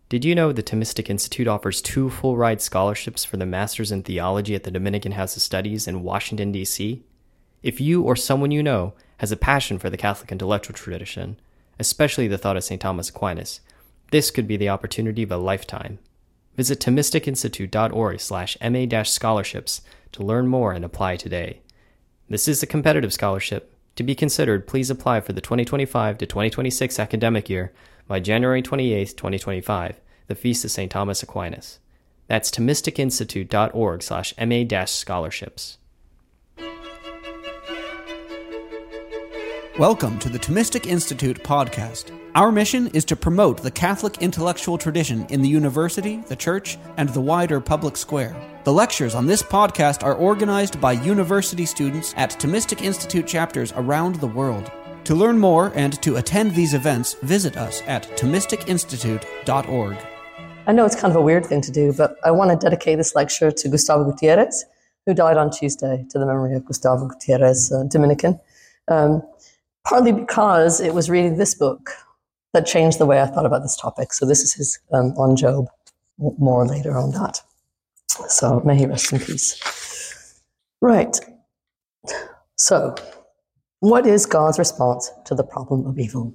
Did you know the Thomistic Institute offers 2 full-ride scholarships for the Masters in Theology at the Dominican House of Studies in Washington, D.C.? If you or someone you know has a passion for the Catholic intellectual tradition, especially the thought of St. Thomas Aquinas, this could be the opportunity of a lifetime. Visit ThomisticInstitute.org/MA-scholarships to learn more and apply today. This is a competitive scholarship. To be considered, please apply for the 2025 to 2026 academic year by January 28, 2025, the Feast of St. Thomas Aquinas. That's ThomisticInstitute.org/MA-scholarships. Welcome to the Thomistic Institute podcast. Our mission is to promote the Catholic intellectual tradition in the university, the church, and the wider public square. The lectures on this podcast are organized by university students at Thomistic Institute chapters around the world. To learn more and to attend these events, visit us at ThomisticInstitute.org. I know it's kind of a weird thing to do, but I want to dedicate this lecture to Gustavo Gutierrez, who died on Tuesday, to the memory of Gustavo Gutierrez, Dominican. Partly because it was reading this book that changed the way I thought about this topic. So this is his on Job, more later on that. So may he rest in peace. Right. So, what is God's response to the problem of evil?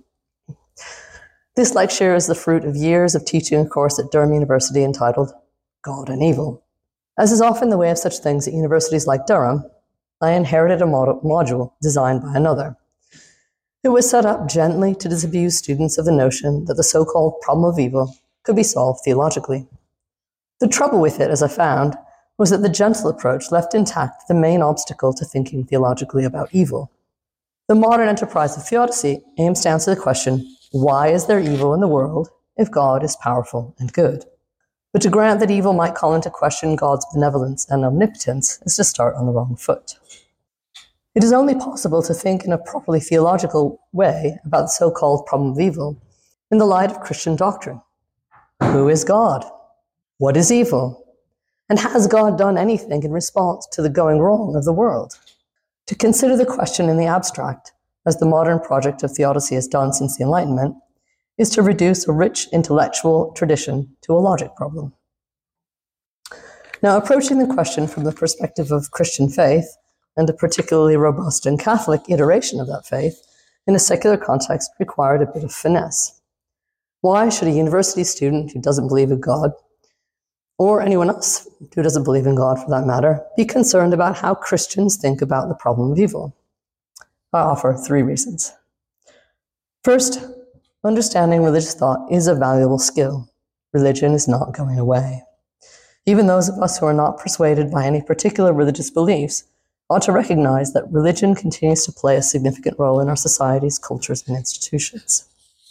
This lecture is the fruit of years of teaching a course at Durham University entitled God and Evil. As is often the way of such things at universities like Durham, I inherited a module designed by another. It was set up gently to disabuse students of the notion that the so-called problem of evil could be solved theologically. The trouble with it, as I found, was that the gentle approach left intact the main obstacle to thinking theologically about evil. The modern enterprise of theodicy aims to answer the question, why is there evil in the world if God is powerful and good? But to grant that evil might call into question God's benevolence and omnipotence is to start on the wrong foot. It is only possible to think in a properly theological way about the so-called problem of evil in the light of Christian doctrine. Who is God? What is evil? And has God done anything in response to the going wrong of the world? To consider the question in the abstract, as the modern project of theodicy has done since the Enlightenment, is to reduce a rich intellectual tradition to a logic problem. Now, approaching the question from the perspective of Christian faith, and a particularly robust and Catholic iteration of that faith, in a secular context required a bit of finesse. Why should a university student who doesn't believe in God, or anyone else who doesn't believe in God for that matter, be concerned about how Christians think about the problem of evil? I offer 3 reasons. First, understanding religious thought is a valuable skill. Religion is not going away. Even those of us who are not persuaded by any particular religious beliefs ought to recognize that religion continues to play a significant role in our societies, cultures, and institutions.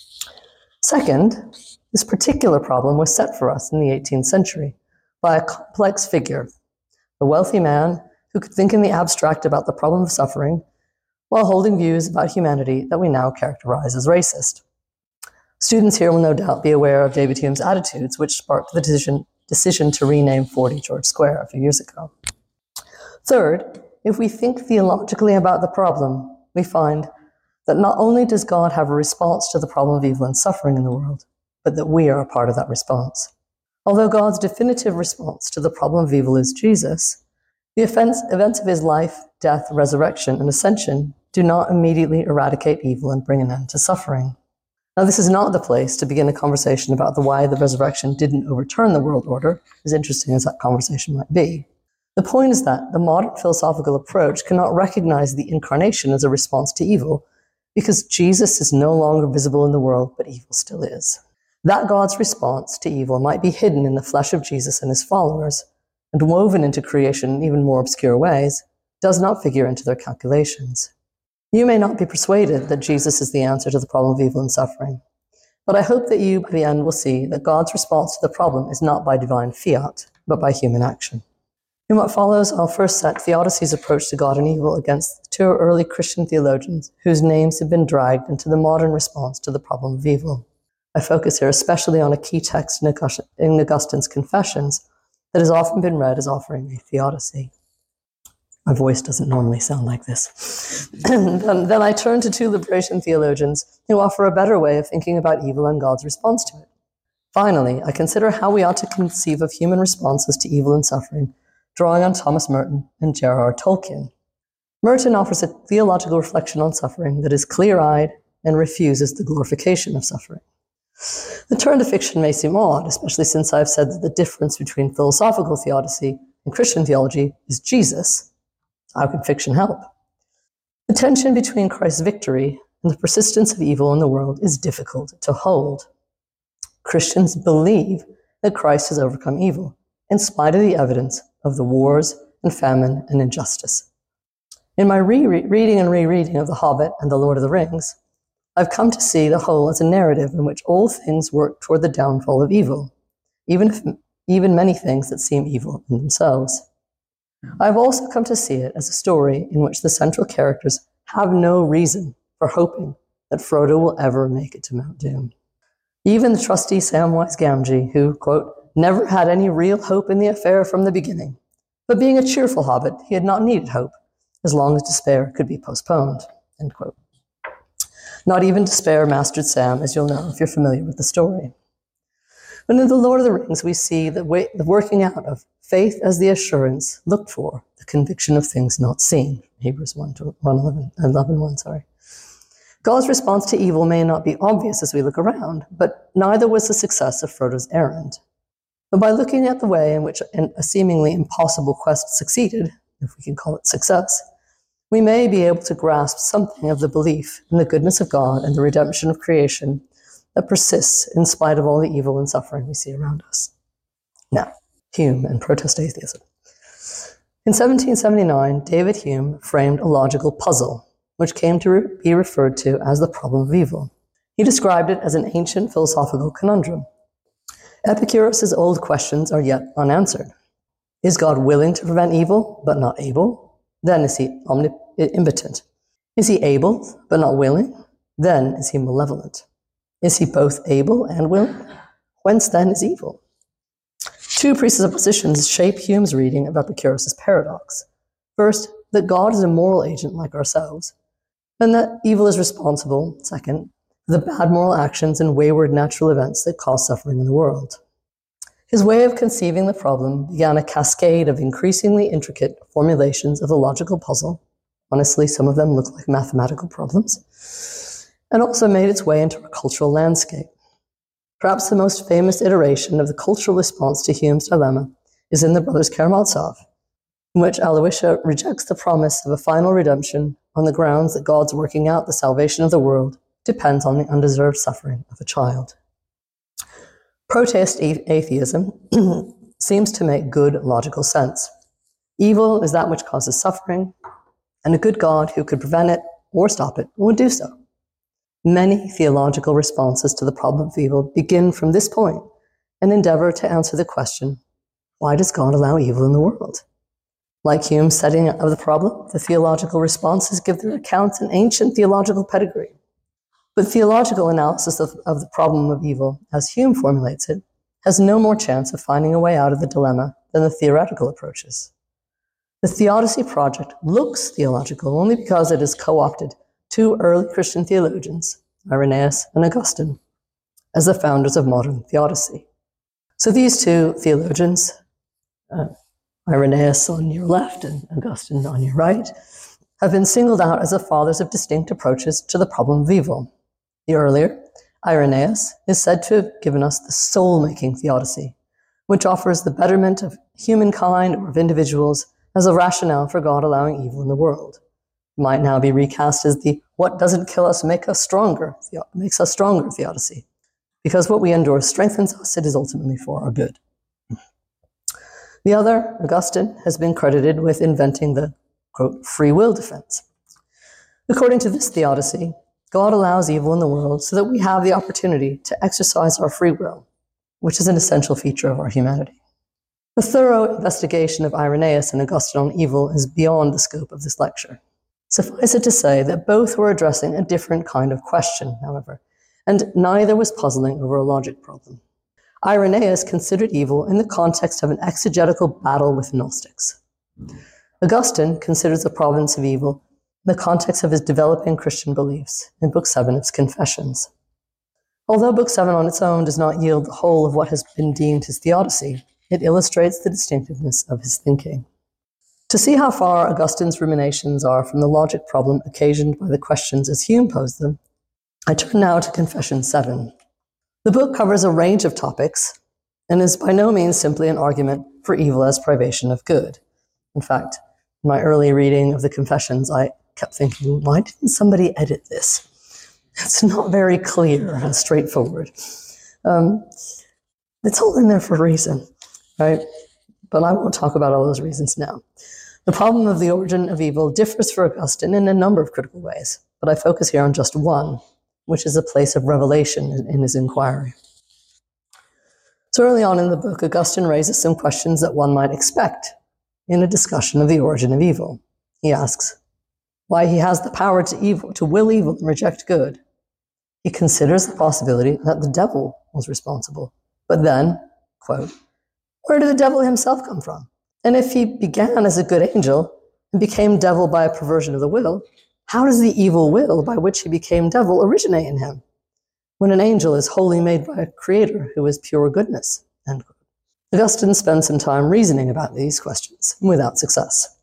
Second, this particular problem was set for us in the 18th century by a complex figure, a wealthy man who could think in the abstract about the problem of suffering while holding views about humanity that we now characterize as racist. Students here will no doubt be aware of David Hume's attitudes, which sparked the decision to rename 40 George Square a few years ago. Third, if we think theologically about the problem, we find that not only does God have a response to the problem of evil and suffering in the world, but that we are a part of that response. Although God's definitive response to the problem of evil is Jesus, the events of his life, death, resurrection, and ascension do not immediately eradicate evil and bring an end to suffering. Now, this is not the place to begin a conversation about why the resurrection didn't overturn the world order, as interesting as that conversation might be. The point is that the modern philosophical approach cannot recognize the incarnation as a response to evil because Jesus is no longer visible in the world, but evil still is. That God's response to evil might be hidden in the flesh of Jesus and his followers and woven into creation in even more obscure ways does not figure into their calculations. You may not be persuaded that Jesus is the answer to the problem of evil and suffering, but I hope that you, by the end, will see that God's response to the problem is not by divine fiat, but by human action. In what follows, I'll first set theodicy's approach to God and evil against the 2 early Christian theologians whose names have been dragged into the modern response to the problem of evil. I focus here especially on a key text in Augustine's Confessions that has often been read as offering a theodicy. My voice doesn't normally sound like this. Then I turn to 2 liberation theologians who offer a better way of thinking about evil and God's response to it. Finally, I consider how we ought to conceive of human responses to evil and suffering, drawing on Thomas Merton and J.R.R. Tolkien. Merton offers a theological reflection on suffering that is clear-eyed and refuses the glorification of suffering. The turn to fiction may seem odd, especially since I've said that the difference between philosophical theodicy and Christian theology is Jesus. How can fiction help? The tension between Christ's victory and the persistence of evil in the world is difficult to hold. Christians believe that Christ has overcome evil, in spite of the evidence of the wars and famine and injustice. In my reading and rereading of The Hobbit and The Lord of the Rings, I've come to see the whole as a narrative in which all things work toward the downfall of evil, even many things that seem evil in themselves. I've also come to see it as a story in which the central characters have no reason for hoping that Frodo will ever make it to Mount Doom. Even the trusty Samwise Gamgee, who, quote, never had any real hope in the affair from the beginning, but being a cheerful hobbit, he had not needed hope, as long as despair could be postponed, end quote. Not even despair mastered Sam, as you'll know if you're familiar with the story. But in The Lord of the Rings, we see the working out of faith as the assurance looked for, the conviction of things not seen. Hebrews 11:1. God's response to evil may not be obvious as we look around, but neither was the success of Frodo's errand. But by looking at the way in which a seemingly impossible quest succeeded, if we can call it success, we may be able to grasp something of the belief in the goodness of God and the redemption of creation that persists in spite of all the evil and suffering we see around us. Now, Hume and protest atheism. In 1779, David Hume framed a logical puzzle, which came to be referred to as the problem of evil. He described it as an ancient philosophical conundrum. Epicurus' old questions are yet unanswered. Is God willing to prevent evil, but not able? Then is he omnipotent. Is he able, but not willing? Then is he malevolent. Is he both able and willing? Whence then is evil? Two presuppositions shape Hume's reading of Epicurus' paradox. First, that God is a moral agent like ourselves, and that evil is responsible, second, for the bad moral actions and wayward natural events that cause suffering in the world. His way of conceiving the problem began a cascade of increasingly intricate formulations of the logical puzzle. Honestly, some of them look like mathematical problems, and also made its way into a cultural landscape. Perhaps the most famous iteration of the cultural response to Hume's dilemma is in the Brothers Karamazov, in which Aloysia rejects the promise of a final redemption on the grounds that God's working out the salvation of the world depends on the undeserved suffering of a child. Protest atheism seems to make good logical sense. Evil is that which causes suffering, and a good God who could prevent it or stop it would do so. Many theological responses to the problem of evil begin from this point and endeavor to answer the question, why does God allow evil in the world? Like Hume's setting of the problem, the theological responses give their accounts an ancient theological pedigree. But theological analysis of the problem of evil, as Hume formulates it, has no more chance of finding a way out of the dilemma than the theoretical approaches. The Theodicy project looks theological only because it has co-opted two early Christian theologians, Irenaeus and Augustine, as the founders of modern theodicy. So these two theologians, Irenaeus on your left and Augustine on your right, have been singled out as the fathers of distinct approaches to the problem of evil. The earlier, Irenaeus, is said to have given us the soul-making theodicy, which offers the betterment of humankind or of individuals as a rationale for God allowing evil in the world. It might now be recast as the what doesn't kill us makes us stronger theodicy. Because what we endure strengthens us, it is ultimately for our good. The other, Augustine, has been credited with inventing the, quote, free will defense. According to this theodicy, God allows evil in the world so that we have the opportunity to exercise our free will, which is an essential feature of our humanity. The thorough investigation of Irenaeus and Augustine on evil is beyond the scope of this lecture. Suffice it to say that both were addressing a different kind of question, however, and neither was puzzling over a logic problem. Irenaeus considered evil in the context of an exegetical battle with Gnostics. Augustine considers the province of evil in the context of his developing Christian beliefs in Book 7 of his Confessions. Although Book 7 on its own does not yield the whole of what has been deemed his theodicy, it illustrates the distinctiveness of his thinking. To see how far Augustine's ruminations are from the logic problem occasioned by the questions as Hume posed them, I turn now to Confession 7. The book covers a range of topics and is by no means simply an argument for evil as privation of good. In fact, in my early reading of the Confessions, I kept thinking, why didn't somebody edit this? It's not very clear and straightforward. It's all in there for a reason, right? But I won't talk about all those reasons now. The problem of the origin of evil differs for Augustine in a number of critical ways, but I focus here on just one, which is a place of revelation in his inquiry. So early on in the book, Augustine raises some questions that one might expect in a discussion of the origin of evil. He asks why he has the power to will evil and reject good. He considers the possibility that the devil was responsible. But then, quote, where did the devil himself come from? And if he began as a good angel and became devil by a perversion of the will, how does the evil will by which he became devil originate in him, when an angel is wholly made by a creator who is pure goodness? End quote. Augustine spends some time reasoning about these questions without success.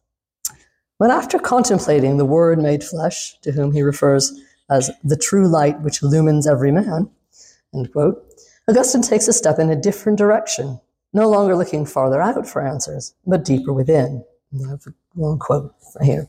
But after contemplating the Word made flesh, to whom he refers as the true light which illumines every man, end quote, Augustine takes a step in a different direction, no longer looking farther out for answers, but deeper within. And I have a long quote right here.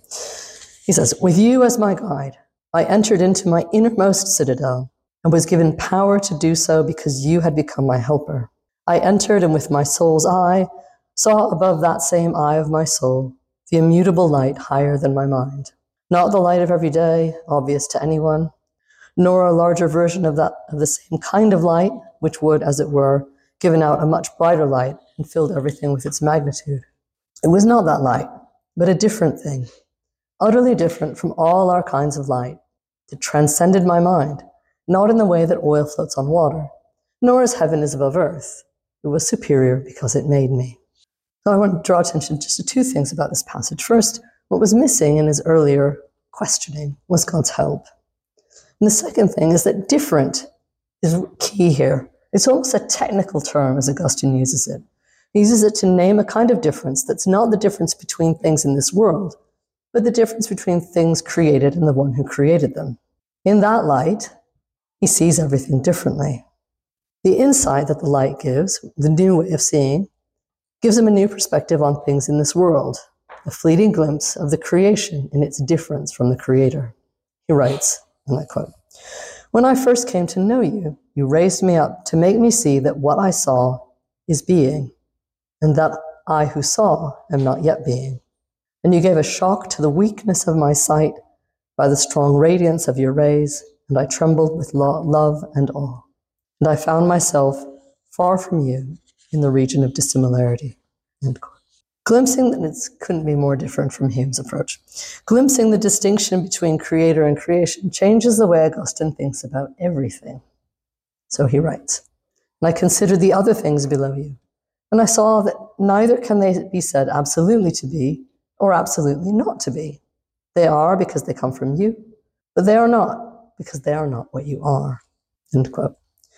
He says, with you as my guide, I entered into my innermost citadel and was given power to do so because you had become my helper. I entered and with my soul's eye saw above that same eye of my soul the immutable light higher than my mind. Not the light of every day, obvious to anyone, nor a larger version of the same kind of light, which would, as it were, given out a much brighter light and filled everything with its magnitude. It was not that light, but a different thing, utterly different from all our kinds of light. It transcended my mind, not in the way that oil floats on water, nor as heaven is above earth. It was superior because it made me. So I want to draw attention just to two things about this passage. First, what was missing in his earlier questioning was God's help. And the second thing is that different is key here. It's almost a technical term as Augustine uses it. He uses it to name a kind of difference that's not the difference between things in this world, but the difference between things created and the one who created them. In that light, he sees everything differently. The insight that the light gives, the new way of seeing, gives him a new perspective on things in this world, a fleeting glimpse of the creation in its difference from the Creator. He writes, and I quote, when I first came to know you, you raised me up to make me see that what I saw is being, and that I who saw am not yet being. And you gave a shock to the weakness of my sight by the strong radiance of your rays, and I trembled with love and awe. And I found myself far from you in the region of dissimilarity. End quote. Glimpsing that it couldn't be more different from Hume's approach. Glimpsing the distinction between creator and creation changes the way Augustine thinks about everything. So he writes, and I considered the other things below you, and I saw that neither can they be said absolutely to be or absolutely not to be. They are because they come from you, but they are not because they are not what you are. End quote.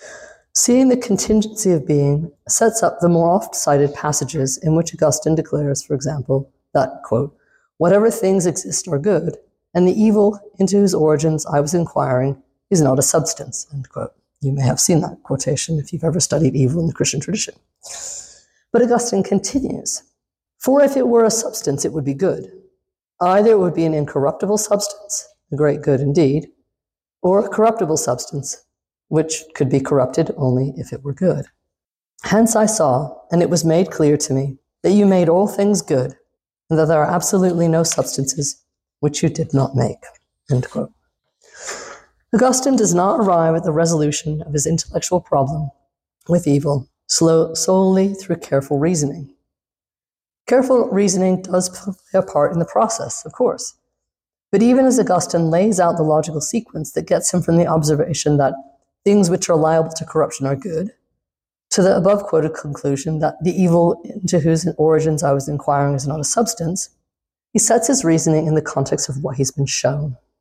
Seeing the contingency of being sets up the more oft-cited passages in which Augustine declares, for example, that, quote, whatever things exist are good, and the evil into whose origins I was inquiring is not a substance, end quote. You may have seen that quotation if you've ever studied evil in the Christian tradition. But Augustine continues, for if it were a substance, it would be good. Either it would be an incorruptible substance, a great good indeed, or a corruptible substance, which could be corrupted only if it were good. Hence I saw, and it was made clear to me, that you made all things good, and that there are absolutely no substances which you did not make. End quote. Augustine does not arrive at the resolution of his intellectual problem with evil solely through careful reasoning. Careful reasoning does play a part in the process, of course. But even as Augustine lays out the logical sequence that gets him from the observation that things which are liable to corruption are good, to the above-quoted conclusion that the evil into whose origins I was inquiring is not a substance, he sets his reasoning in the context of what he's been shown.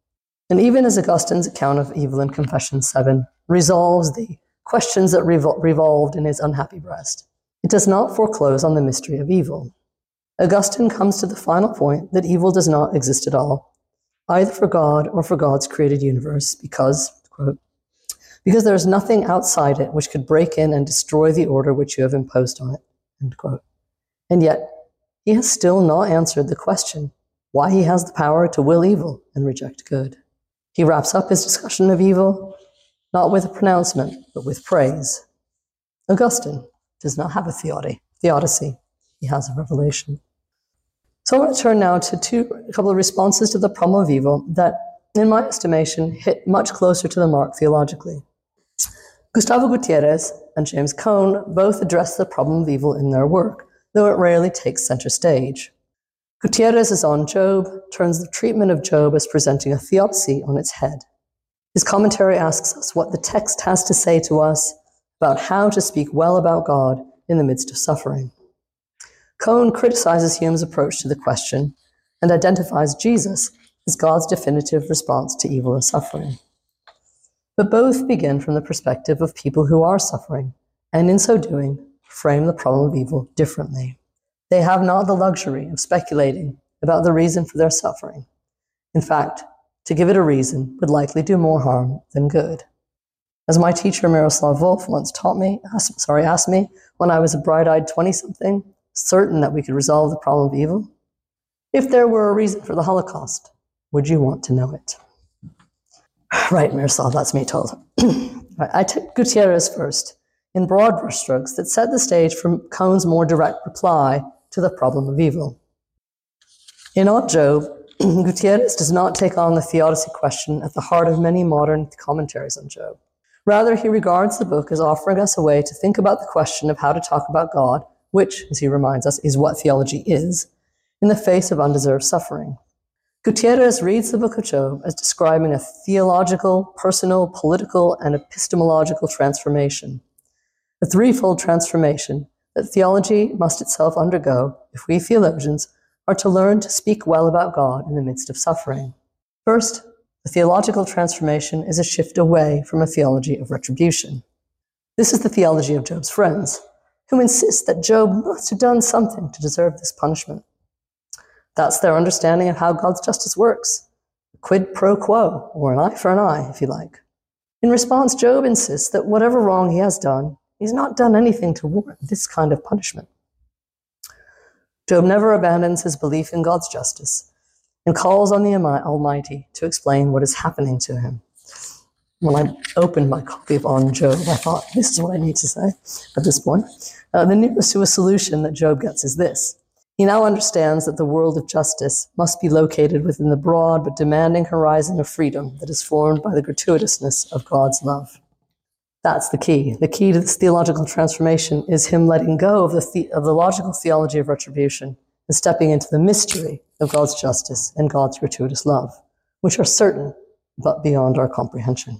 And even as Augustine's account of evil in Confession 7 resolves the questions that revolved in his unhappy breast, it does not foreclose on the mystery of evil. Augustine comes to the final point that evil does not exist at all, either for God or for God's created universe, because, quote, because there is nothing outside it which could break in and destroy the order which you have imposed on it, end quote. And yet, he has still not answered the question why he has the power to will evil and reject good. He wraps up his discussion of evil not with a pronouncement, but with praise. Augustine does not have a theodicy. He has a revelation. So I want to turn now to a couple of responses to the problem of evil that, in my estimation, hit much closer to the mark theologically. Gustavo Gutierrez and James Cone both address the problem of evil in their work, though it rarely takes center stage. Gutierrez is on Job, turns the treatment of Job as presenting a theodicy on its head. His commentary asks us what the text has to say to us about how to speak well about God in the midst of suffering. Cone criticizes Hume's approach to the question and identifies Jesus as God's definitive response to evil and suffering. But both begin from the perspective of people who are suffering, and in so doing, frame the problem of evil differently. They have not the luxury of speculating about the reason for their suffering. In fact, to give it a reason would likely do more harm than good. As my teacher Miroslav Volf once asked me when I was a bright-eyed 20-something, certain that we could resolve the problem of evil, if there were a reason for the Holocaust, would you want to know it? Right, Miroslav, that's me told. I took Gutierrez first, in broad brushstrokes that set the stage for Cone's more direct reply to the problem of evil. In On Job, Gutierrez does not take on the theodicy question at the heart of many modern commentaries on Job. Rather, he regards the book as offering us a way to think about the question of how to talk about God, which, as he reminds us, is what theology is, in the face of undeserved suffering. Gutierrez reads the book of Job as describing a theological, personal, political, and epistemological transformation. A threefold transformation that theology must itself undergo if we theologians are to learn to speak well about God in the midst of suffering. First, the theological transformation is a shift away from a theology of retribution. This is the theology of Job's friends, who insist that Job must have done something to deserve this punishment. That's their understanding of how God's justice works, quid pro quo, or an eye for an eye, if you like. In response, Job insists that whatever wrong he has done, he's not done anything to warrant this kind of punishment. Job never abandons his belief in God's justice and calls on the Almighty to explain what is happening to him. When I opened my copy of On Job, I thought, this is what I need to say at this point. The nearest to a solution that Job gets is this. He now understands that the world of justice must be located within the broad but demanding horizon of freedom that is formed by the gratuitousness of God's love. That's the key. The key to this theological transformation is him letting go of the logical theology of retribution and stepping into the mystery of God's justice and God's gratuitous love, which are certain but beyond our comprehension.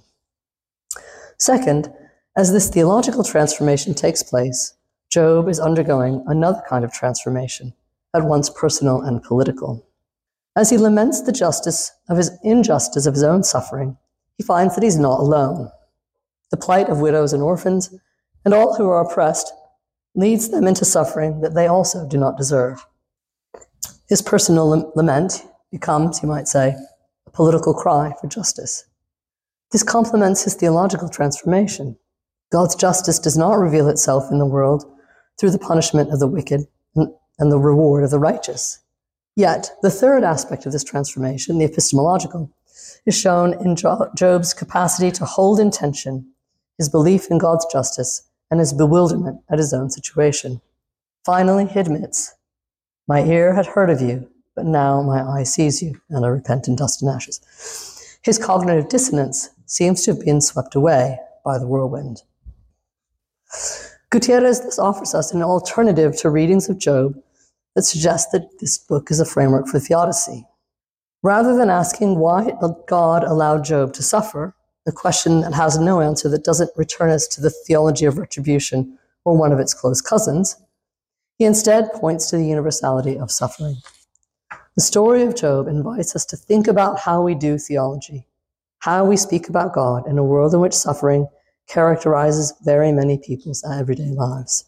Second, as this theological transformation takes place, Job is undergoing another kind of transformation, at once personal and political. As he laments the injustice of his own suffering, he finds that he's not alone. The plight of widows and orphans, and all who are oppressed, leads them into suffering that they also do not deserve. His personal lament becomes, you might say, a political cry for justice. This complements his theological transformation. God's justice does not reveal itself in the world through the punishment of the wicked and the reward of the righteous. Yet, the third aspect of this transformation, the epistemological, is shown in Job's capacity to hold in tension his belief in God's justice and his bewilderment at his own situation. Finally, he admits, "My ear had heard of you, but now my eye sees you, and I repent in dust and ashes." His cognitive dissonance seems to have been swept away by the whirlwind. Gutierrez thus offers us an alternative to readings of Job that suggests that this book is a framework for theodicy. Rather than asking why God allowed Job to suffer, a question that has no answer, that doesn't return us to the theology of retribution or one of its close cousins, he instead points to the universality of suffering. The story of Job invites us to think about how we do theology, how we speak about God in a world in which suffering characterizes very many people's everyday lives.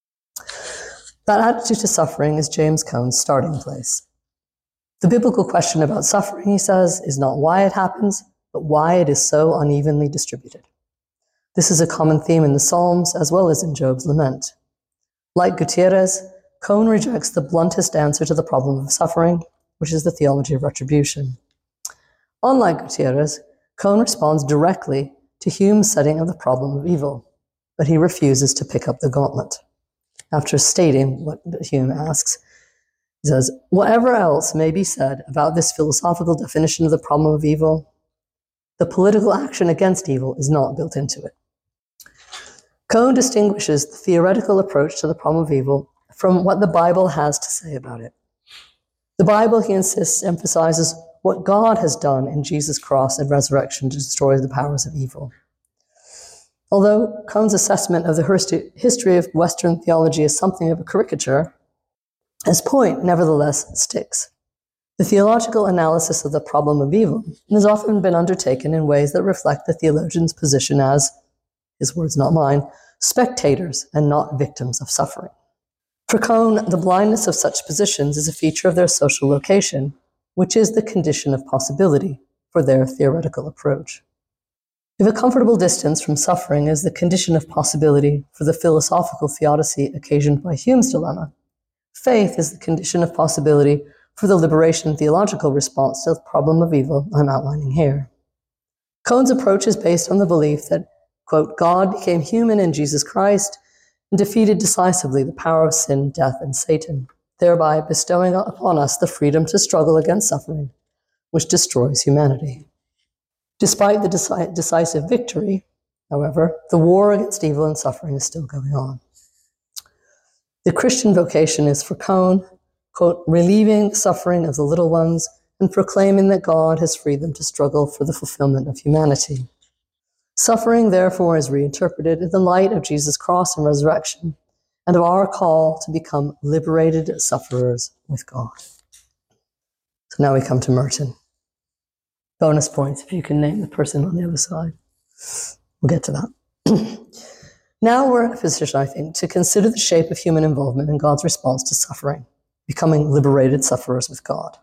That attitude to suffering is James Cone's starting place. The biblical question about suffering, he says, is not why it happens, but why it is so unevenly distributed. This is a common theme in the Psalms as well as in Job's lament. Like Gutierrez, Cone rejects the bluntest answer to the problem of suffering, which is the theology of retribution. Unlike Gutierrez, Cone responds directly to Hume's setting of the problem of evil, but he refuses to pick up the gauntlet. After stating what Hume asks, he says, whatever else may be said about this philosophical definition of the problem of evil, the political action against evil is not built into it. Cone distinguishes the theoretical approach to the problem of evil from what the Bible has to say about it. The Bible, he insists, emphasizes what God has done in Jesus' cross and resurrection to destroy the powers of evil. Although Cone's assessment of the history of Western theology is something of a caricature, his point nevertheless sticks. The theological analysis of the problem of evil has often been undertaken in ways that reflect the theologian's position as, his words not mine, spectators and not victims of suffering. For Cone, the blindness of such positions is a feature of their social location, which is the condition of possibility for their theoretical approach. If a comfortable distance from suffering is the condition of possibility for the philosophical theodicy occasioned by Hume's dilemma, faith is the condition of possibility for the liberation theological response to the problem of evil I'm outlining here. Cone's approach is based on the belief that, quote, God became human in Jesus Christ and defeated decisively the power of sin, death, and Satan, thereby bestowing upon us the freedom to struggle against suffering, which destroys humanity. Despite the decisive victory, however, the war against evil and suffering is still going on. The Christian vocation is for Cone, quote, relieving the suffering of the little ones and proclaiming that God has freed them to struggle for the fulfillment of humanity. Suffering, therefore, is reinterpreted in the light of Jesus' cross and resurrection and of our call to become liberated sufferers with God. So now we come to Merton. Bonus points if you can name the person on the other side. We'll get to that. Now we're in a position, I think, to consider the shape of human involvement in God's response to suffering, becoming liberated sufferers with God.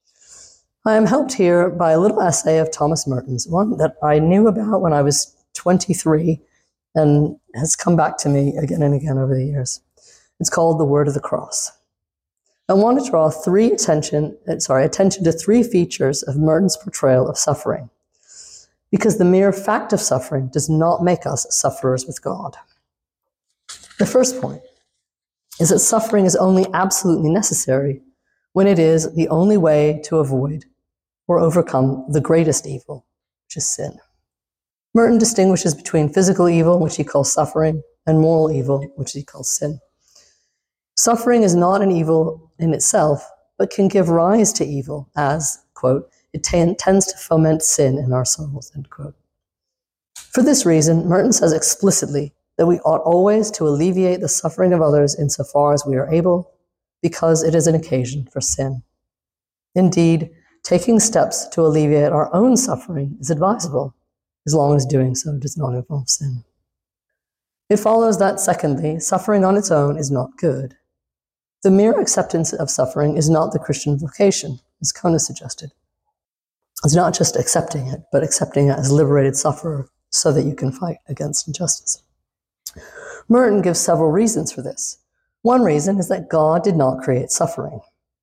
I am helped here by a little essay of Thomas Merton's, one that I knew about when I was 23 and has come back to me again and again over the years. It's called The Word of the Cross. I want to draw attention to three features of Merton's portrayal of suffering, because the mere fact of suffering does not make us sufferers with God. The first point is that suffering is only absolutely necessary when it is the only way to avoid or overcome the greatest evil, which is sin. Merton distinguishes between physical evil, which he calls suffering, and moral evil, which he calls sin. Suffering is not an evil in itself, but can give rise to evil as, quote, it tends to foment sin in our souls, end quote. For this reason, Merton says explicitly that we ought always to alleviate the suffering of others insofar as we are able, because it is an occasion for sin. Indeed, taking steps to alleviate our own suffering is advisable, as long as doing so does not involve sin. It follows that, secondly, suffering on its own is not good. The mere acceptance of suffering is not the Christian vocation, as Cone suggested. It's not just accepting it, but accepting it as liberated sufferer so that you can fight against injustice. Merton gives several reasons for this. One reason is that God did not create suffering.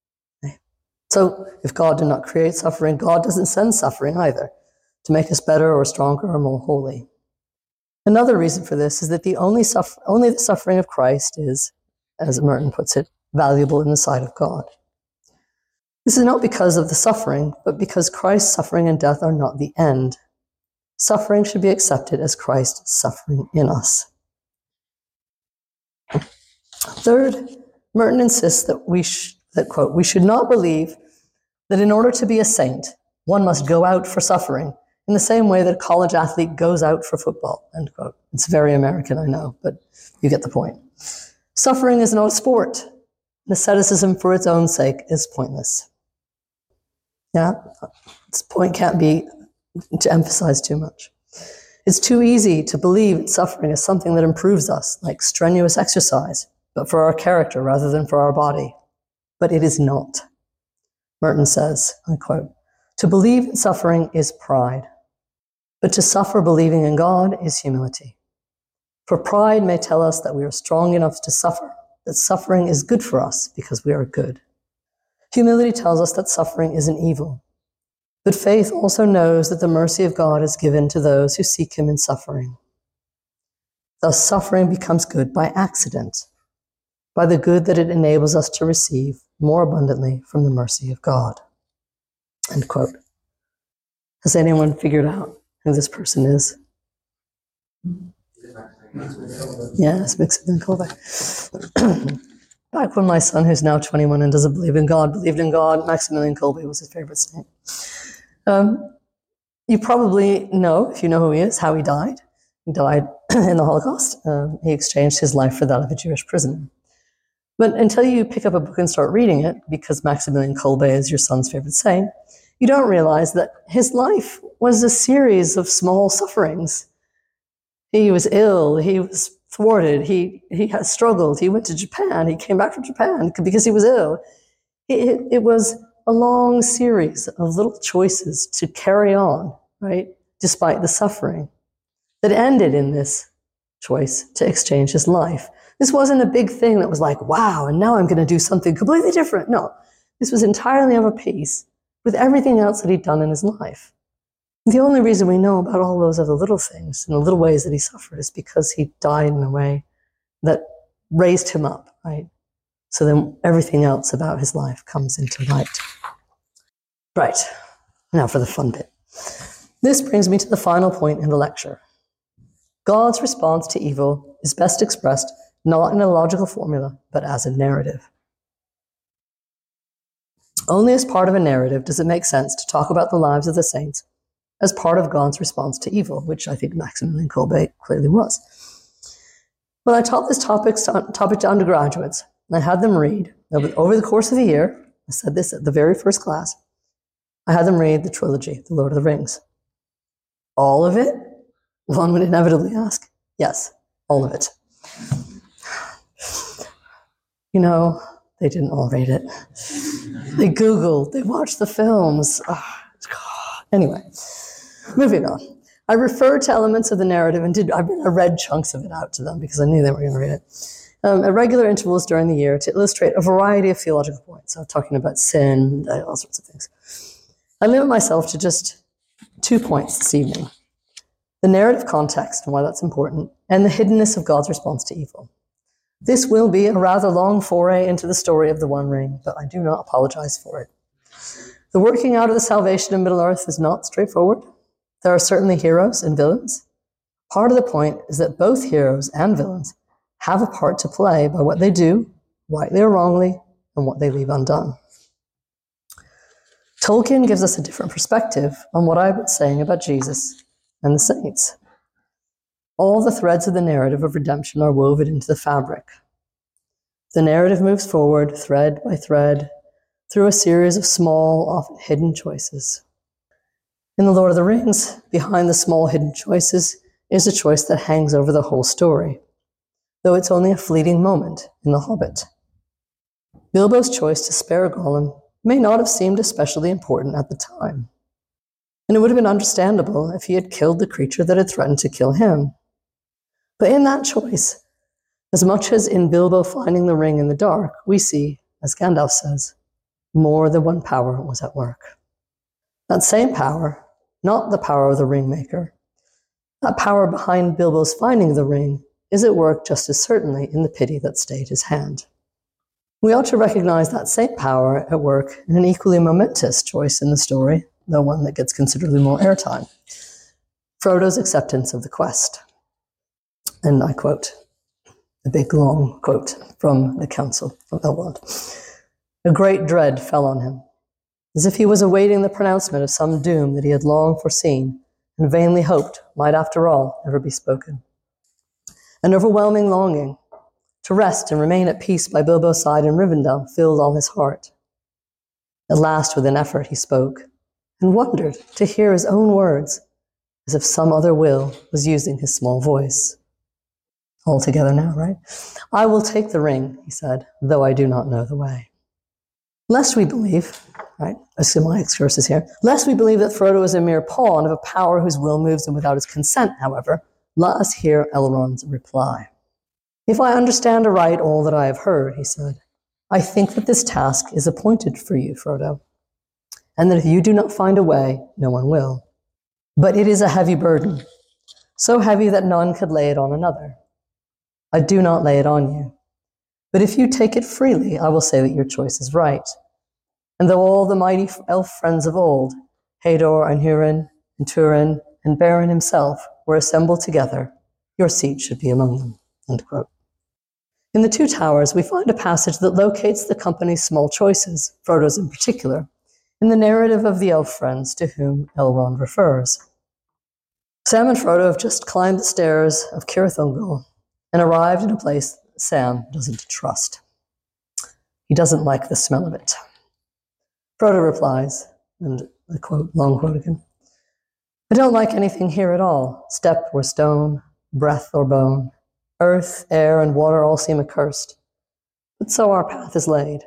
So if God did not create suffering, God doesn't send suffering either to make us better or stronger or more holy. Another reason for this is that only the suffering of Christ is, as Merton puts it, valuable in the sight of God. This is not because of the suffering, but because Christ's suffering and death are not the end. Suffering should be accepted as Christ's suffering in us. Third, Merton insists that, quote, we should not believe that in order to be a saint, one must go out for suffering in the same way that a college athlete goes out for football, end quote. It's very American, I know, but you get the point. Suffering is not a sport. Asceticism for its own sake is pointless. Yeah, this point can't be to emphasize too much. It's too easy to believe in suffering as something that improves us, like strenuous exercise, but for our character rather than for our body. But it is not. Merton says, I quote, "To believe in suffering is pride, but to suffer believing in God is humility. For pride may tell us that we are strong enough to suffer, that suffering is good for us because we are good. Humility tells us that suffering isn't evil. But faith also knows that the mercy of God is given to those who seek him in suffering. Thus, suffering becomes good by accident, by the good that it enables us to receive more abundantly from the mercy of God." End quote. Has anyone figured out who this person is? Yes, Maximilian Kolbe. Back when my son, who's now 21 and doesn't believe in God, believed in God, Maximilian Kolbe was his favorite saint. You probably know, if you know who he is, how he died. He died in the Holocaust. He exchanged his life for that of a Jewish prisoner. But until you pick up a book and start reading it, because Maximilian Kolbe is your son's favorite saint, you don't realize that his life was a series of small sufferings. He was ill, he was thwarted, he had struggled, he went to Japan, he came back from Japan because he was ill. It was a long series of little choices to carry on, right, despite the suffering, that ended in this choice to exchange his life. This wasn't a big thing that was like, wow, and now I'm going to do something completely different. No, this was entirely of a piece with everything else that he'd done in his life. The only reason we know about all those other little things and the little ways that he suffered is because he died in a way that raised him up, right? So then everything else about his life comes into light. Right, now for the fun bit. This brings me to the final point in the lecture. God's response to evil is best expressed not in a logical formula, but as a narrative. Only as part of a narrative does it make sense to talk about the lives of the saints as part of God's response to evil, which I think Maximilian Kolbe clearly was. When I taught this topic to undergraduates, I had them read, over the course of a year, I said this at the very first class, I had them read the trilogy, The Lord of the Rings. All of it? One would inevitably ask. Yes, all of it. You know, they didn't all read it. They Googled, they watched the films. Anyway, moving on. I referred to elements of the narrative and I read chunks of it out to them because I knew they were going to read it. At regular intervals during the year to illustrate a variety of theological points. I'm talking about sin, all sorts of things. I limit myself to just 2 points this evening. The narrative context and why that's important, and the hiddenness of God's response to evil. This will be a rather long foray into the story of the One Ring, but I do not apologize for it. The working out of the salvation of Middle-earth is not straightforward. There are certainly heroes and villains. Part of the point is that both heroes and villains have a part to play by what they do, rightly or wrongly, and what they leave undone. Tolkien gives us a different perspective on what I've been saying about Jesus and the saints. All the threads of the narrative of redemption are woven into the fabric. The narrative moves forward, thread by thread, through a series of small, often hidden choices. In The Lord of the Rings, behind the small hidden choices is a choice that hangs over the whole story, though it's only a fleeting moment in The Hobbit. Bilbo's choice to spare Gollum may not have seemed especially important at the time, and it would have been understandable if he had killed the creature that had threatened to kill him. But in that choice, as much as in Bilbo finding the ring in the dark, we see, as Gandalf says, more than one power was at work. That same power, not the power of the ringmaker, that power behind Bilbo's finding the ring, is at work just as certainly in the pity that stayed his hand. We ought to recognize that same power at work in an equally momentous choice in the story, though one that gets considerably more airtime: Frodo's acceptance of the quest. And I quote, a big long quote from the Council of Elrond. A great dread fell on him, as if he was awaiting the pronouncement of some doom that he had long foreseen and vainly hoped might after all ever be spoken. An overwhelming longing to rest and remain at peace by Bilbo's side in Rivendell filled all his heart. At last, with an effort, he spoke, and wondered to hear his own words, as if some other will was using his small voice. All together now, right? I will take the ring, he said, though I do not know the way. Lest we believe, right, as my excursus here, lest we believe that Frodo is a mere pawn of a power whose will moves him without his consent, however, let us hear Elrond's reply. If I understand aright all that I have heard, he said, I think that this task is appointed for you, Frodo, and that if you do not find a way, no one will. But it is a heavy burden, so heavy that none could lay it on another. I do not lay it on you. But if you take it freely, I will say that your choice is right. And though all the mighty elf friends of old, Hador and Hurin and Turin and Beren himself, were assembled together, your seat should be among them. End quote. In The Two Towers, we find a passage that locates the company's small choices, Frodo's in particular, in the narrative of the elf friends to whom Elrond refers. Sam and Frodo have just climbed the stairs of Cirith Ungol and arrived in a place Sam doesn't trust. He doesn't like the smell of it. Frodo replies, and I quote, long quote again, I don't like anything here at all, step or stone, breath or bone. Earth, air, and water all seem accursed. But so our path is laid.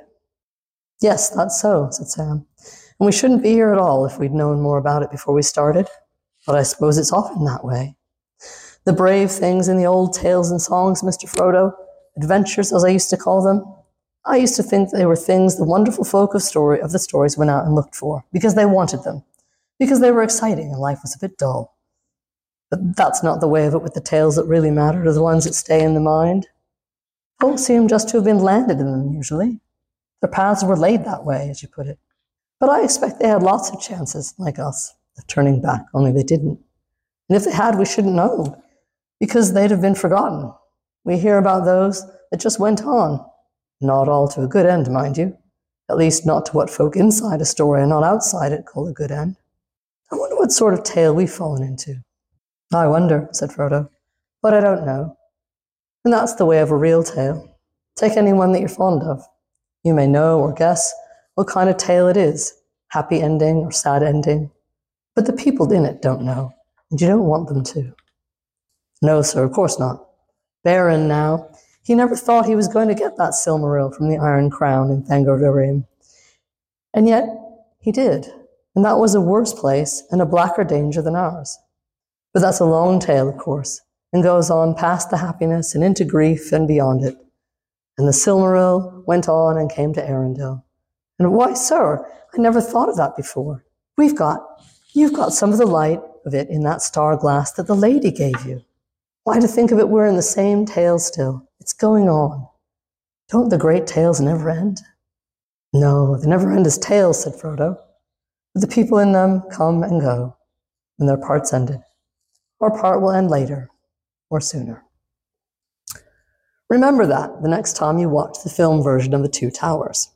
Yes, that's so, said Sam. And we shouldn't be here at all if we'd known more about it before we started. But I suppose it's often that way. The brave things in the old tales and songs, Mr. Frodo, adventures as I used to call them, I used to think they were things the wonderful folk of the stories went out and looked for, because they wanted them, because they were exciting and life was a bit dull. But that's not the way of it with the tales that really matter, or the ones that stay in the mind. Folks seem just to have been landed in them, usually. Their paths were laid that way, as you put it. But I expect they had lots of chances, like us, of turning back, only they didn't. And if they had, we shouldn't know, because they'd have been forgotten. We hear about those that just went on. Not all to a good end, mind you. At least not to what folk inside a story and not outside it call a good end. I wonder what sort of tale we've fallen into. I wonder, said Frodo, but I don't know. And that's the way of a real tale. Take any one that you're fond of. You may know or guess what kind of tale it is, happy ending or sad ending. But the people in it don't know, and you don't want them to. No, sir, of course not. Beren now, he never thought he was going to get that Silmaril from the Iron Crown in Thangorodrim. Dorim. And yet, he did. And that was a worse place and a blacker danger than ours. But that's a long tale, of course, and goes on past the happiness and into grief and beyond it. And the Silmaril went on and came to Arendelle. And why, sir, I never thought of that before. You've got some of the light of it in that star glass that the lady gave you. Why, to think of it, we're in the same tale still. It's going on. Don't the great tales never end? No, they never end as tales, said Frodo. But the people in them come and go, and their part's ended. Our part will end later, or sooner. Remember that the next time you watch the film version of The Two Towers.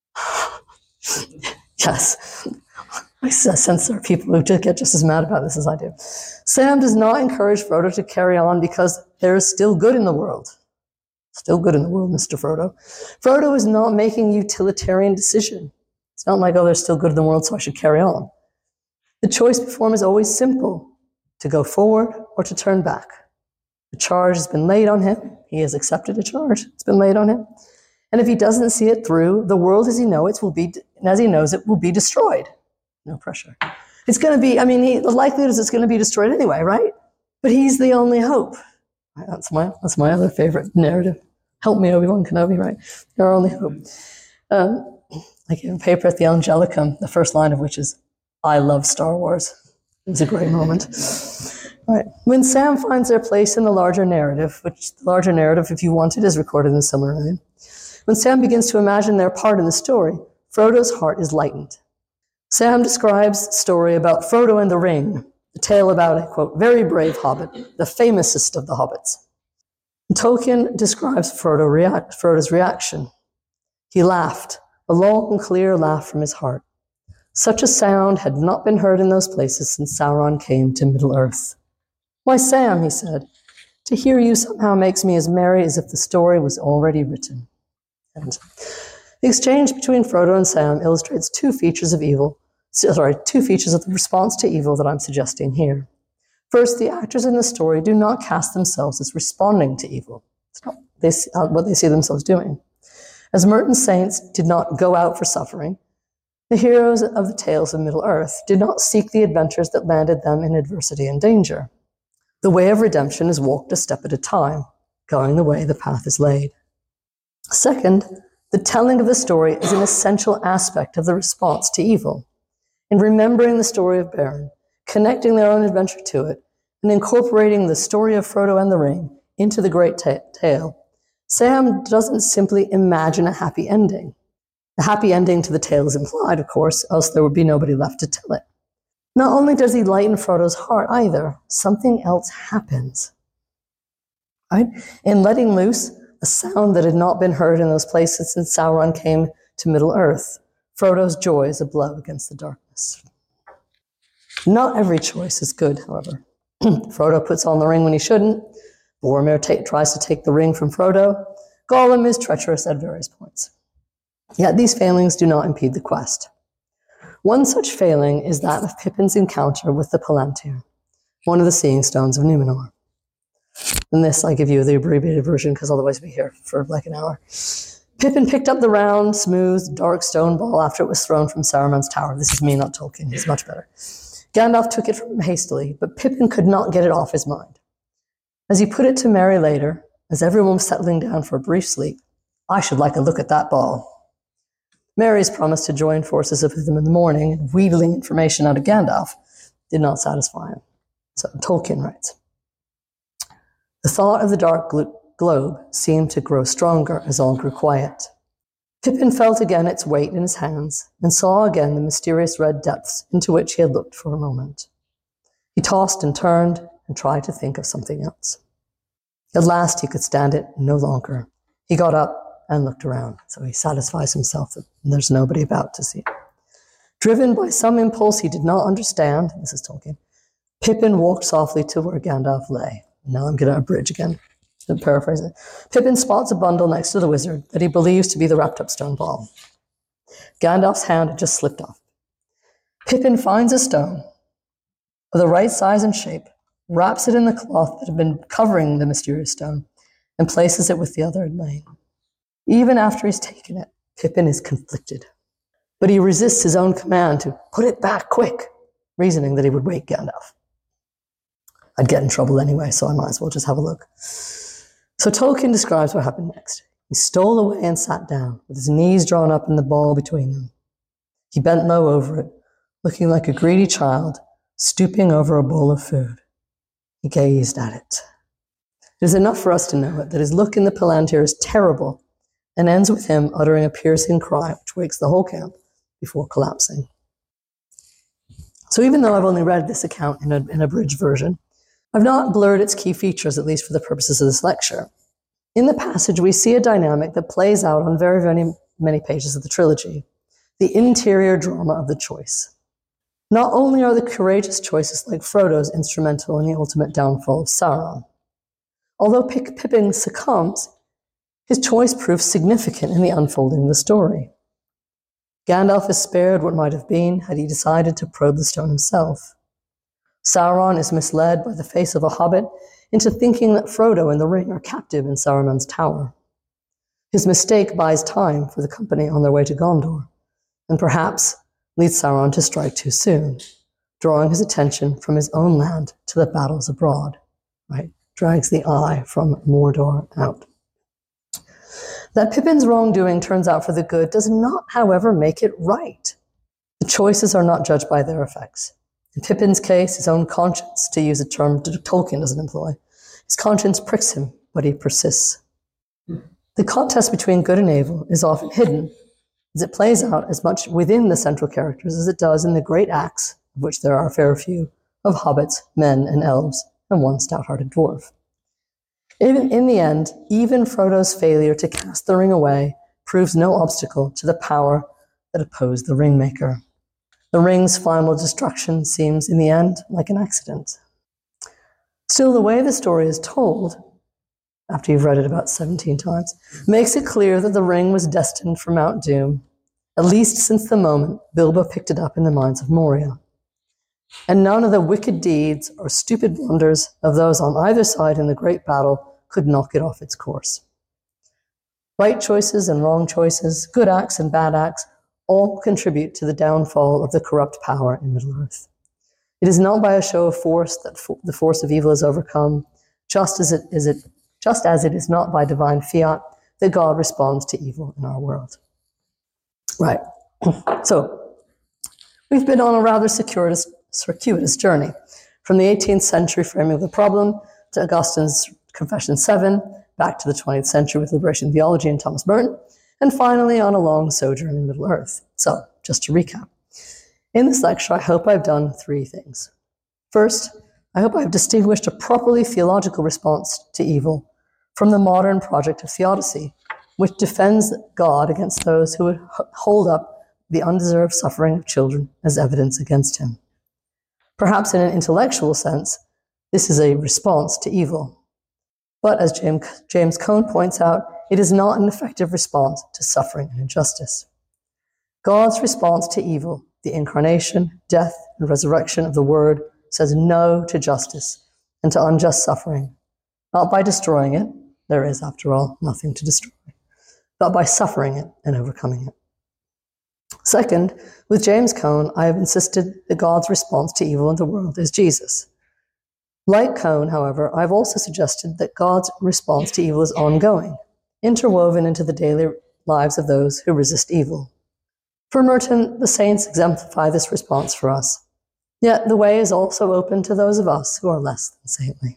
Yes, I sense there are people who get just as mad about this as I do. Sam does not encourage Frodo to carry on because there is still good in the world. Still good in the world, Mr. Frodo. Frodo is not making a utilitarian decision. It's not like, oh, there's still good in the world, so I should carry on. The choice before him is always simple, to go forward or to turn back. The charge has been laid on him. He has accepted a charge. It's been laid on him. And if he doesn't see it through, the world as he knows it will be destroyed. No pressure. It's going to be, the likelihood is it's going to be destroyed anyway, right? But he's the only hope. That's my other favorite narrative. Help me, Obi-Wan Kenobi, right? You're our only hope. I gave a paper at the Angelicum, the first line of which is, I love Star Wars. It was a great moment. Right. When Sam finds their place in the larger narrative, which the larger narrative, if you want it, is recorded in the Silmarillion. When Sam begins to imagine their part in the story, Frodo's heart is lightened. Sam describes a story about Frodo and the Ring, a tale about a, quote, very brave hobbit, the famousest of the hobbits. And Tolkien describes Frodo's reaction. He laughed, a long, clear laugh from his heart. Such a sound had not been heard in those places since Sauron came to Middle-earth. Why, Sam, he said, to hear you somehow makes me as merry as if the story was already written. And the exchange between Frodo and Sam illustrates two features of evil two features of the response to evil that I'm suggesting here. First, the actors in the story do not cast themselves as responding to evil. It's not what they see themselves doing. As Merton's saints did not go out for suffering, the heroes of the tales of Middle-earth did not seek the adventures that landed them in adversity and danger. The way of redemption is walked a step at a time, going the way the path is laid. Second, the telling of the story is an essential aspect of the response to evil. In remembering the story of Beren, connecting their own adventure to it, and incorporating the story of Frodo and the Ring into the great tale, Sam doesn't simply imagine a happy ending. The happy ending to the tale is implied, of course, else there would be nobody left to tell it. Not only does he lighten Frodo's heart either, something else happens. Right? In letting loose a sound that had not been heard in those places since Sauron came to Middle-earth, Frodo's joy is a blow against the darkness. Not every choice is good, however. Frodo puts on the ring when he shouldn't. Boromir tries to take the ring from Frodo. Gollum is treacherous at various points. Yet these failings do not impede the quest. One such failing is that of Pippin's encounter with the Palantir, one of the Seeing Stones of Numenor. In this, I give you the abbreviated version because otherwise we'll be here for like an hour. Pippin picked up the round, smooth, dark stone ball after it was thrown from Saruman's tower. This is me, not Tolkien. He's much better. Gandalf took it from him hastily, but Pippin could not get it off his mind. As he put it to Merry later, as everyone was settling down for a brief sleep, "I should like a look at that ball." Merry's promise to join forces with him in the morning and wheedling information out of Gandalf did not satisfy him. So Tolkien writes, "The thought of the dark globe seemed to grow stronger as all grew quiet. Pippin felt again its weight in his hands and saw again the mysterious red depths into which he had looked for a moment. He tossed and turned and tried to think of something else. At last he could stand it no longer. He got up and looked around, so he satisfies himself that there's nobody about to see. Driven by some impulse he did not understand," this is Tolkien, "Pippin walked softly to where Gandalf lay." Now I'm going to abridge again. To paraphrase it. Pippin spots a bundle next to the wizard that he believes to be the wrapped up stone ball. Gandalf's hand had just slipped off. Pippin finds a stone of the right size and shape, wraps it in the cloth that had been covering the mysterious stone, and places it with the other in lane. Even after he's taken it, Pippin is conflicted. But he resists his own command to put it back quick, reasoning that he would wake Gandalf. I'd get in trouble anyway, so I might as well just have a look. So Tolkien describes what happened next. He stole away and sat down, with his knees drawn up and the ball between them. He bent low over it, looking like a greedy child, stooping over a bowl of food. He gazed at it. It is enough for us to know it, that his look in the Palantir is terrible, and ends with him uttering a piercing cry, which wakes the whole camp before collapsing. So even though I've only read this account in an abridged version, I've not blurred its key features, at least for the purposes of this lecture. In the passage, we see a dynamic that plays out on very, very many pages of the trilogy, the interior drama of the choice. Not only are the courageous choices like Frodo's instrumental in the ultimate downfall of Sauron. Although Pippin succumbs, his choice proves significant in the unfolding of the story. Gandalf is spared what might have been had he decided to probe the stone himself. Sauron is misled by the face of a hobbit into thinking that Frodo and the ring are captive in Saruman's tower. His mistake buys time for the company on their way to Gondor, and perhaps leads Sauron to strike too soon, drawing his attention from his own land to the battles abroad, right? Drags the eye from Mordor out. That Pippin's wrongdoing turns out for the good does not, however, make it right. The choices are not judged by their effects. In Pippin's case, his own conscience, to use a term Tolkien doesn't employ, his conscience pricks him, but he persists. The contest between good and evil is often hidden, as it plays out as much within the central characters as it does in the great acts, of which there are a fair few, of hobbits, men, and elves, and one stout-hearted dwarf. In the end, even Frodo's failure to cast the ring away proves no obstacle to the power that opposed the Ringmaker. The ring's final destruction seems, in the end, like an accident. Still, the way the story is told, after you've read it about 17 times, makes it clear that the ring was destined for Mount Doom, at least since the moment Bilbo picked it up in the mines of Moria. And none of the wicked deeds or stupid blunders of those on either side in the great battle could knock it off its course. Right choices and wrong choices, good acts and bad acts, all contribute to the downfall of the corrupt power in Middle-earth. It is not by a show of force that the force of evil is overcome, just as it is not by divine fiat that God responds to evil in our world. Right. So, we've been on a rather circuitous journey, from the 18th century framing of the problem to Augustine's Confession 7, back to the 20th century with liberation theology and Thomas Merton, and finally on a long sojourn in Middle-earth. So, just to recap. In this lecture, I hope I've done three things. First, I hope I've distinguished a properly theological response to evil from the modern project of theodicy, which defends God against those who would hold up the undeserved suffering of children as evidence against him. Perhaps in an intellectual sense, this is a response to evil. But as James Cone points out, it is not an effective response to suffering and injustice. God's response to evil, the incarnation, death, and resurrection of the Word, says no to justice and to unjust suffering, not by destroying it, there is, after all, nothing to destroy, but by suffering it and overcoming it. Second, with James Cone, I have insisted that God's response to evil in the world is Jesus. Like Cone, however, I've also suggested that God's response to evil is ongoing, interwoven into the daily lives of those who resist evil. For Merton, the saints exemplify this response for us. Yet the way is also open to those of us who are less than saintly.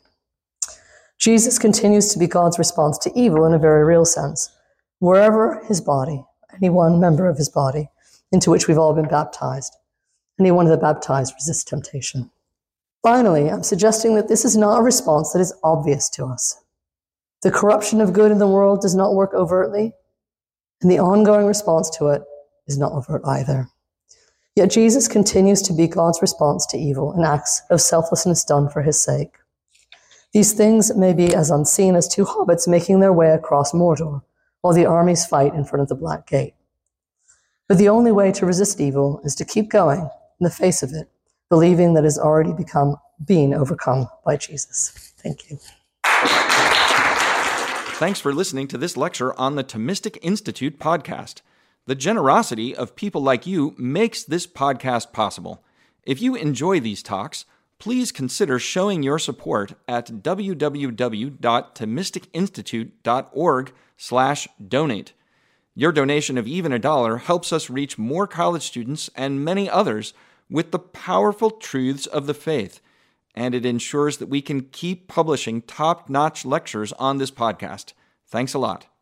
Jesus continues to be God's response to evil in a very real sense, wherever his body, any one member of his body, into which we've all been baptized, any one of the baptized resists temptation. Finally, I'm suggesting that this is not a response that is obvious to us. The corruption of good in the world does not work overtly, and the ongoing response to it is not overt either. Yet Jesus continues to be God's response to evil in acts of selflessness done for his sake. These things may be as unseen as two hobbits making their way across Mordor, while the armies fight in front of the Black Gate. But the only way to resist evil is to keep going in the face of it, believing that it has already been overcome by Jesus. Thank you. Thanks for listening to this lecture on the Thomistic Institute podcast. The generosity of people like you makes this podcast possible. If you enjoy these talks, please consider showing your support at www.thomisticinstitute.org/donate. Your donation of even $1 helps us reach more college students and many others with the powerful truths of the faith, and it ensures that we can keep publishing top-notch lectures on this podcast. Thanks a lot.